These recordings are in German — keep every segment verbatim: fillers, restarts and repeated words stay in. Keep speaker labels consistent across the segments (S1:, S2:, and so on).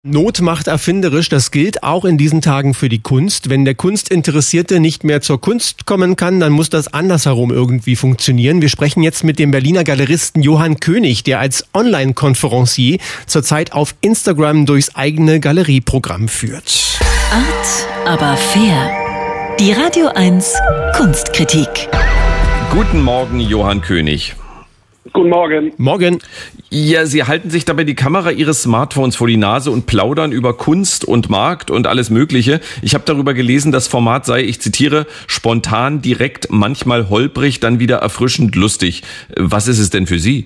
S1: Not macht erfinderisch, das gilt auch in diesen Tagen für die Kunst. Wenn der Kunstinteressierte nicht mehr zur Kunst kommen kann, dann muss das andersherum irgendwie funktionieren. Wir sprechen jetzt mit dem Berliner Galeristen Johann König, der als Online-Konferencier zurzeit auf Instagram durchs eigene Galerieprogramm führt.
S2: Art, aber fair. Die Radio eins Kunstkritik.
S3: Guten Morgen, Johann König.
S4: Guten Morgen.
S1: Morgen.
S3: Ja, Sie halten sich dabei die Kamera Ihres Smartphones vor die Nase und plaudern über Kunst und Markt und alles Mögliche. Ich habe darüber gelesen, das Format sei, ich zitiere, spontan, direkt, manchmal holprig, dann wieder erfrischend lustig. Was ist es denn für Sie?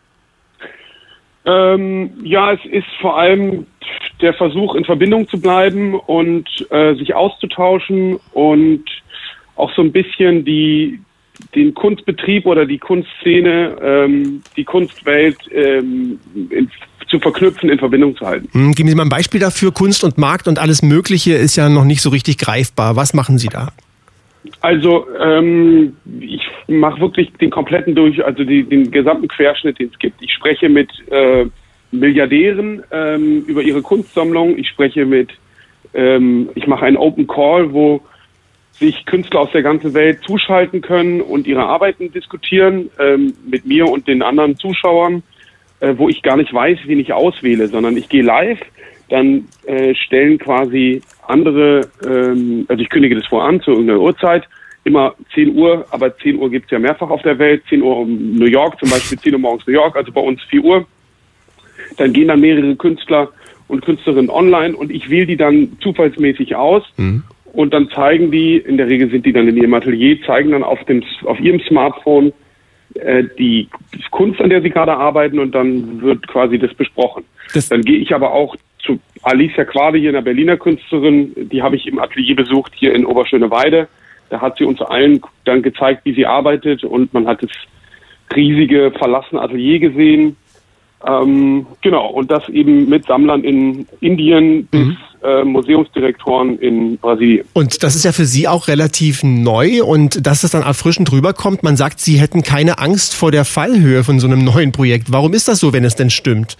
S4: Ähm, ja, es ist vor allem der Versuch, in Verbindung zu bleiben und äh, sich auszutauschen und auch so ein bisschen die den Kunstbetrieb oder die Kunstszene, ähm, die Kunstwelt ähm, in, zu verknüpfen, in Verbindung zu halten.
S1: Hm, geben Sie mal ein Beispiel dafür. Kunst und Markt und alles Mögliche ist ja noch nicht so richtig greifbar. Was machen Sie da?
S4: Also ähm, ich mache wirklich den kompletten durch, also die, den gesamten Querschnitt, den es gibt. Ich spreche mit äh, Milliardären ähm, über ihre Kunstsammlung. Ich spreche mit, ähm, ich mache einen Open Call, wo sich Künstler aus der ganzen Welt zuschalten können und ihre Arbeiten diskutieren ähm, mit mir und den anderen Zuschauern, äh, wo ich gar nicht weiß, wen ich auswähle, sondern ich gehe live, dann äh, stellen quasi andere, ähm, also ich kündige das voran zu irgendeiner Uhrzeit, immer zehn Uhr, aber zehn Uhr gibt's ja mehrfach auf der Welt, zehn Uhr um New York, zum Beispiel zehn Uhr morgens New York, also bei uns vier Uhr. Dann gehen dann mehrere Künstler und Künstlerinnen online und ich wähle die dann zufallsmäßig aus. Mhm. Und dann zeigen die, in der Regel sind die dann in ihrem Atelier, zeigen dann auf dem auf ihrem Smartphone äh, die Kunst, an der sie gerade arbeiten, und dann wird quasi das besprochen. Das dann gehe ich aber auch zu Alicia Quade, hier einer Berliner Künstlerin, die habe ich im Atelier besucht, hier in Oberschöneweide. Da hat sie uns allen dann gezeigt, wie sie arbeitet, und man hat das riesige verlassene Atelier gesehen. Ähm, genau, und das eben mit Sammlern in Indien bis mhm. äh, Museumsdirektoren in Brasilien.
S1: Und das ist ja für Sie auch relativ neu, und dass es dann erfrischend rüberkommt. Man sagt, Sie hätten keine Angst vor der Fallhöhe von so einem neuen Projekt. Warum ist das so, wenn es denn stimmt?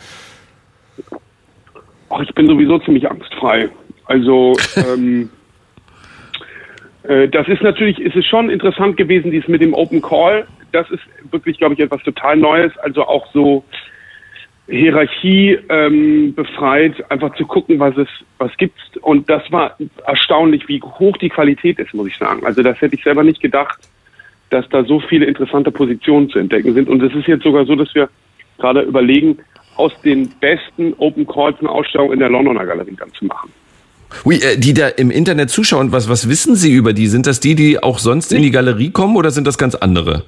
S4: Ach, ich bin sowieso ziemlich angstfrei. Also ähm, äh, das ist natürlich, ist es schon interessant gewesen, dies mit dem Open Call. Das ist wirklich, glaube ich, etwas total Neues. Also auch so Hierarchie ähm, befreit, einfach zu gucken, was es was gibt's. Und das war erstaunlich, wie hoch die Qualität ist, muss ich sagen. Also das hätte ich selber nicht gedacht, dass da so viele interessante Positionen zu entdecken sind. Und es ist jetzt sogar so, dass wir gerade überlegen, aus den besten Open Calls eine Ausstellung in der Londoner Galerie dann zu machen.
S3: Ui, äh, die da im Internet zuschauen, was, was wissen Sie über die? Sind das die, die auch sonst in die Galerie kommen, oder sind das ganz andere?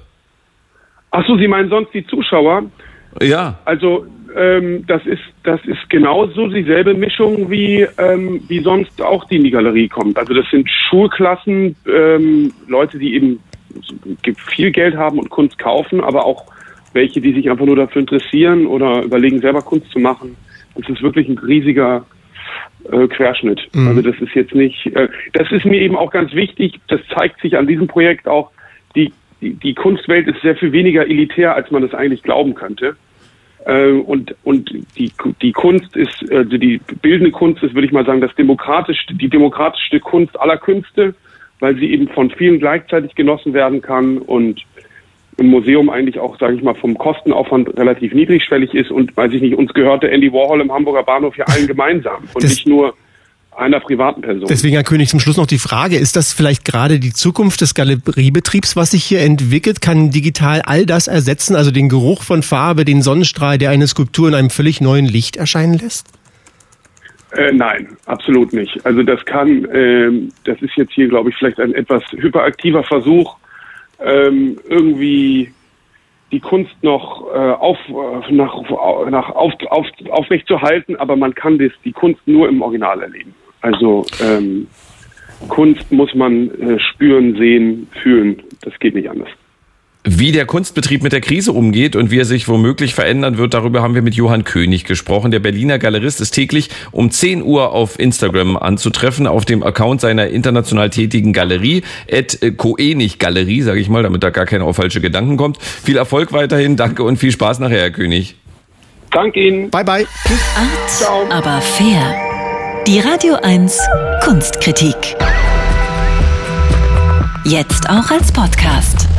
S4: Ach so, Sie meinen sonst die Zuschauer?
S3: Ja.
S4: Also ähm, das ist das ist genauso dieselbe Mischung wie ähm, wie sonst auch, die in die Galerie kommt. Also das sind Schulklassen, ähm, Leute, die eben viel Geld haben und Kunst kaufen, aber auch welche, die sich einfach nur dafür interessieren oder überlegen, selber Kunst zu machen. Das ist wirklich ein riesiger äh, Querschnitt. Mhm. Also das ist jetzt nicht, äh, das ist mir eben auch ganz wichtig, das zeigt sich an diesem Projekt auch, die Die, die Kunstwelt ist sehr viel weniger elitär, als man das eigentlich glauben könnte. Äh, und und die die Kunst ist, also die bildende Kunst ist, würde ich mal sagen, das demokratischste, die demokratischste Kunst aller Künste, weil sie eben von vielen gleichzeitig genossen werden kann und im Museum eigentlich auch, sage ich mal, vom Kostenaufwand relativ niedrigschwellig ist. Und weiß ich nicht, uns gehörte Andy Warhol im Hamburger Bahnhof ja allen gemeinsam und das nicht nur einer privaten Person.
S1: Deswegen, Herr König, zum Schluss noch die Frage, ist das vielleicht gerade die Zukunft des Galeriebetriebs, was sich hier entwickelt? Kann digital all das ersetzen, also den Geruch von Farbe, den Sonnenstrahl, der eine Skulptur in einem völlig neuen Licht erscheinen lässt?
S4: Äh, nein, absolut nicht. Also das kann, ähm, das ist jetzt hier, glaube ich, vielleicht ein etwas hyperaktiver Versuch, ähm, irgendwie die Kunst noch äh, auf, nach, nach auf, auf, aufrecht zu halten, aber man kann das, die Kunst nur im Original erleben. Also ähm, Kunst muss man äh, spüren, sehen, fühlen. Das geht nicht anders.
S3: Wie der Kunstbetrieb mit der Krise umgeht und wie er sich womöglich verändern wird, darüber haben wir mit Johann König gesprochen. Der Berliner Galerist ist täglich um zehn Uhr auf Instagram anzutreffen, auf dem Account seiner international tätigen Galerie, at Koenig-Galerie, sage ich mal, damit da gar keiner auf falsche Gedanken kommt. Viel Erfolg weiterhin, danke und viel Spaß nachher, Herr König.
S4: Danke Ihnen.
S1: Bye, bye. Tschüss.
S2: Art,
S4: Ciao.
S2: aber fair. Die Radio eins Kunstkritik. Jetzt auch als Podcast.